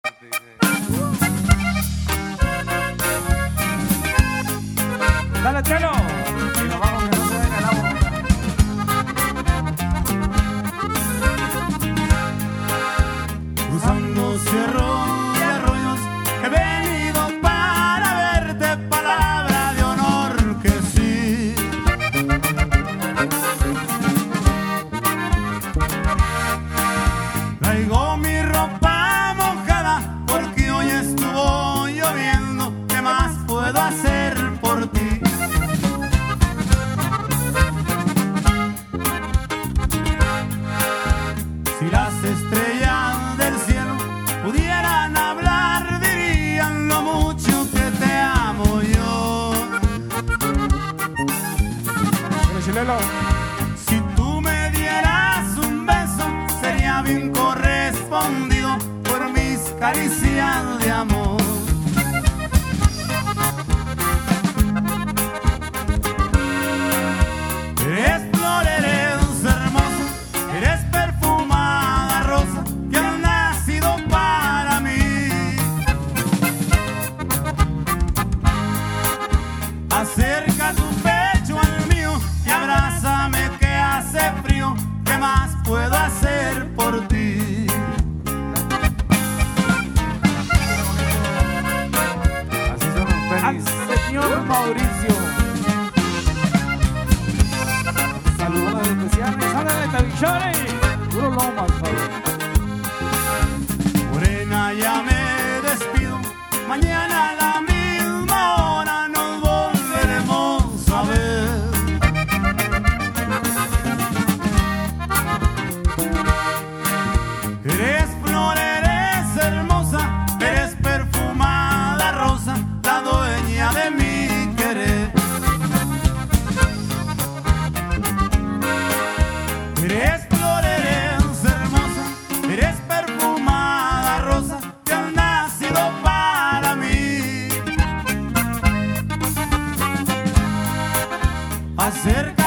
Dale, Chelo. Y nos vamos, que no se venga el agua. Cruzando cerros y arroyos he venido para verte, palabra de honor que sí. Traigo mi ropa mojada porque hoy estuvo lloviendo. ¿Qué más puedo hacer por ti? Si las estrellas del cielo pudieran hablar, dirían lo mucho que te amo yo. Pero Chilelo. Si tú me dieras un beso, sería bien correspondido por mis caricias de amor. Eres flor, eres hermosa, eres perfumada rosa que has nacido para mí. Acerca tu pecho al mío y abrázame que hace frío. ¿Qué más puedo hacer por ti? Así son los Al pelis. señor Mauricio. Saludos especiales. ¡Ándale, Tabichone! Puro lomas, Pablo. Morena, ya me despido. Mañana a la misma hora nos volveremos a ver. Eres flor, eres hermosa, eres perfumada rosa, la dueña de mi querer. Eres flor, eres hermosa, eres perfumada rosa que has nacido para mí. Acerca